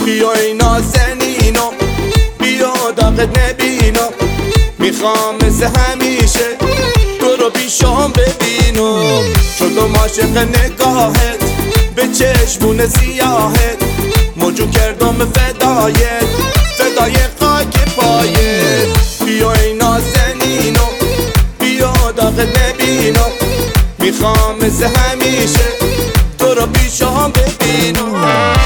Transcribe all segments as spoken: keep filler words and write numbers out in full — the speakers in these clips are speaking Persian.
بیا ای نازنینو بیا داغت نبینو، میخوام مثل همیشه تو رو پیشام ببینم. شدم عاشق نگاهت به چشمون سیاهت، موجو کردم فدایت فدای خاک پایت. بیا ای نازنینو بیا داغت نبینو، میخوام مثل همیشه تو رو پیشام ببینم.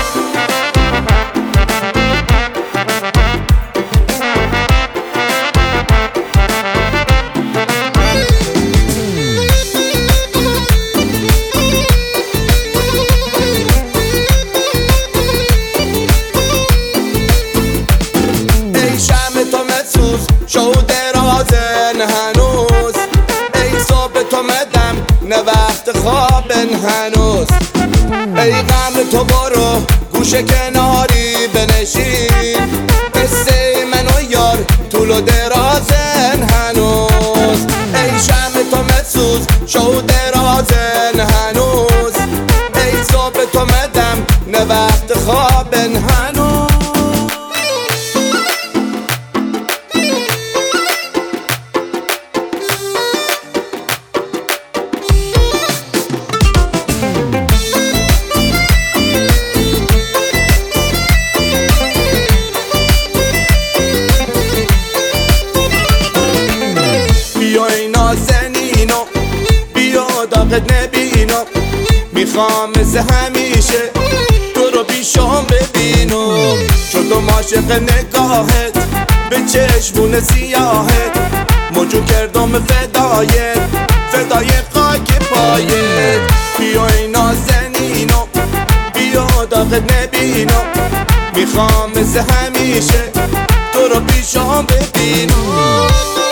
شو درازن هنوز، ای صبح تو مدم نه وقت خوابن هنوز. ای غم تو برو گوشه کناری بنشین، قصه من و یار طول و درازن هنوز. ای شم تو مسوز شو درازن هنوز، ای صبح تو مدم نه وقت خوابن هنوز. بیا ای نازنینو بیا داغت نبینو، میخوام مثل همیشه تو رو پیشام ببینم. شدم عاشق نگاهت به چشمون سیاهت، موجو کردم فدایت فدای خاک پایت. بیا ای نازنینو بیا داغت نبینو، میخوام مثل همیشه تو رو پیشام ببینم.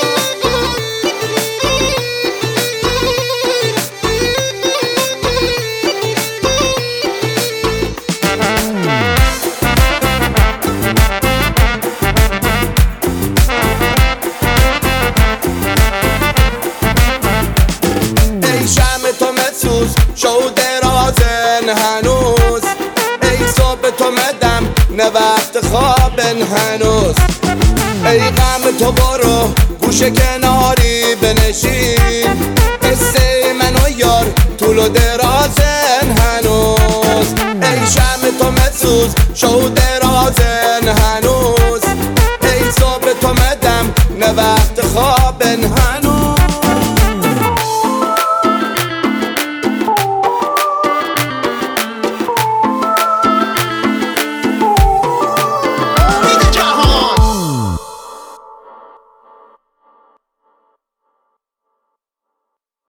شو درازن هنوز، ای صبح تو مدم نه وقت خوابن هنوز. ای غم تو برو گوشه کناری بنشین، قصه من و یار طول و درازن هنوز. ای شم تو مسوز شو درازن هنوز، ای صبح تو مدم نه وقت خواب